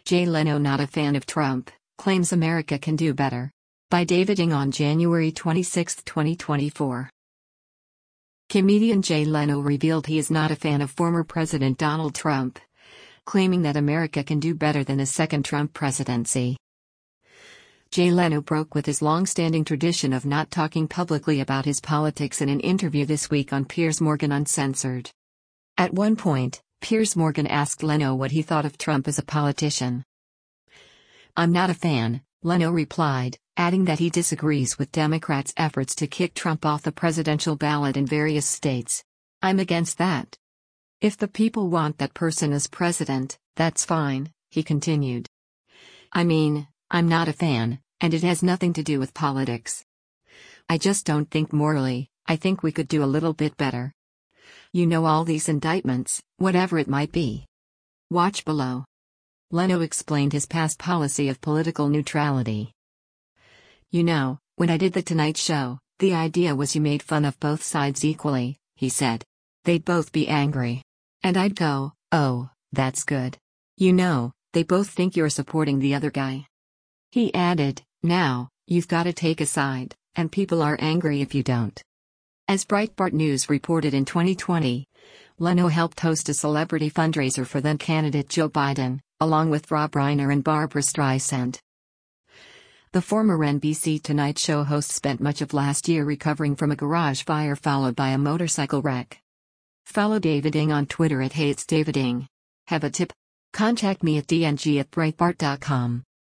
Jay Leno not a fan of Trump, claims America can do better. By David Ng on January 26, 2024. Comedian Jay Leno revealed he is not a fan of former President Donald Trump, claiming that America can do better than a second Trump presidency. Jay Leno broke with his long-standing tradition of not talking publicly about his politics in an interview this week on Piers Morgan Uncensored. At one point, Piers Morgan asked Leno what he thought of Trump as a politician. "I'm not a fan," Leno replied, adding that he disagrees with Democrats' efforts to kick Trump off the presidential ballot in various states. "I'm against that. If the people want that person as president, that's fine," he continued. "I mean, I'm not a fan, and it has nothing to do with politics. I just don't think morally, I think we could do a little bit better. You know, all these indictments, whatever it might be. Watch below." Leno explained his past policy of political neutrality. "You know, when I did The Tonight Show, the idea was you made fun of both sides equally," he said. "They'd both be angry. And I'd go, oh, that's good. You know, they both think you're supporting the other guy." He added, "Now, you've got to take a side, and people are angry if you don't." As Breitbart News reported in 2020, Leno helped host a celebrity fundraiser for then-candidate Joe Biden, along with Rob Reiner and Barbra Streisand. The former NBC Tonight Show host spent much of last year recovering from a garage fire followed by a motorcycle wreck. Follow David Ng on Twitter at @HatesDavidNg. Have a tip? Contact me at dng@breitbart.com.